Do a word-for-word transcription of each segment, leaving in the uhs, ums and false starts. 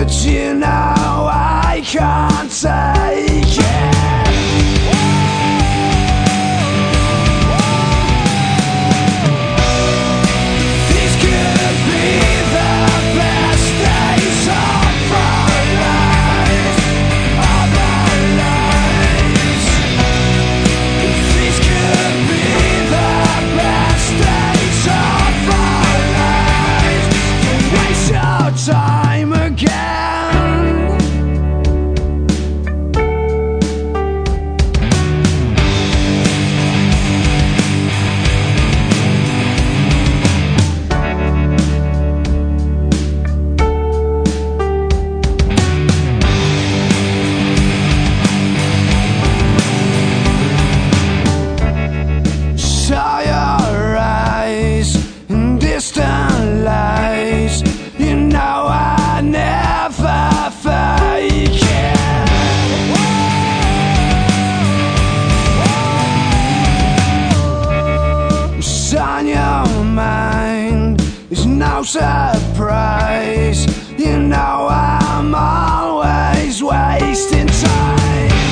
but you know I can't take it. These could be the best days of our lives, of our lives. These could be the best days of our lives. Don't waste your time again. Saw your eyes in distant lies. You know I never fake it. What's on your mind is no surprise. You know I'm always wasting time.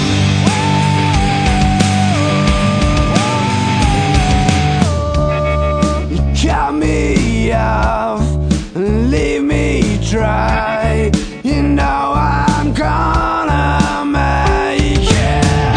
Cut me off and leave me dry. You know I'm gonna make it.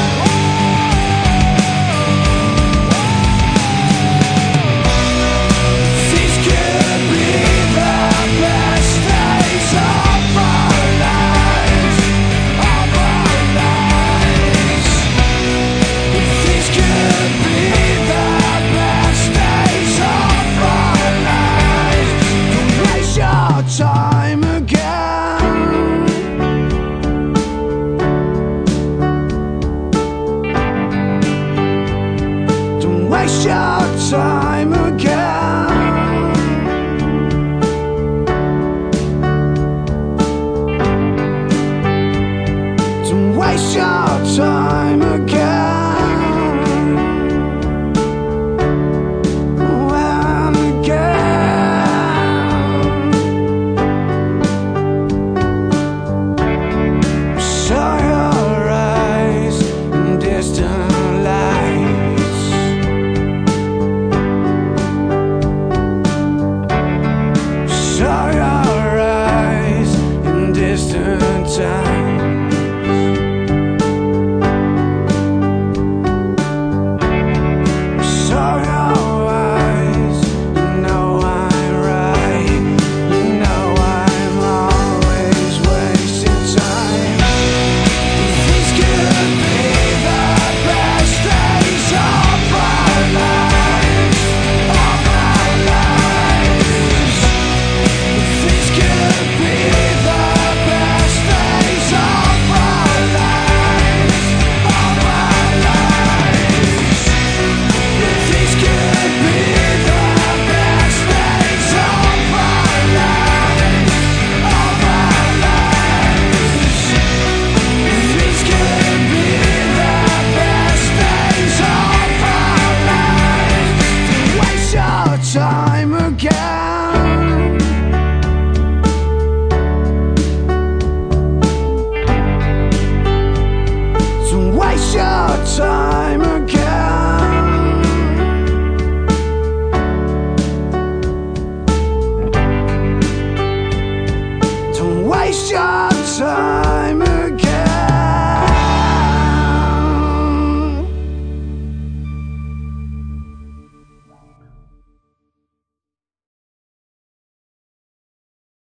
These could be the best days of our lives, of our lives. These could be the best days of our lives. Don't waste your time again. Don't waste your time again. Don't waste your time again. When again saw your eyes in distant lights. Saw your eyes in distant time. Saw your eyes, you know I'm right. You know I'm always wasting time. These could be the best days of our lives, of our lives. These could be the best days of our lives, of our lives. These could be the best days of our lives, of our lives. These could be the best days of our lives. Don't waste your time again. Don't waste your time again. Don't waste your time